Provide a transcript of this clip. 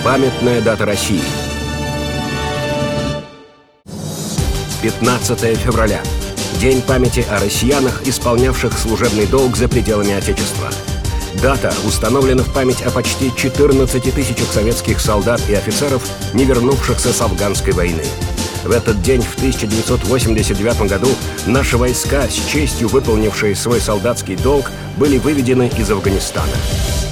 Памятная дата России. 15 февраля. День памяти о россиянах, исполнявших служебный долг за пределами Отечества. Дата установлена в память о почти 14 тысячах советских солдат и офицеров, не вернувшихся с афганской войны. В этот день, в 1989 году, наши войска, с честью выполнившие свой солдатский долг, были выведены из Афганистана.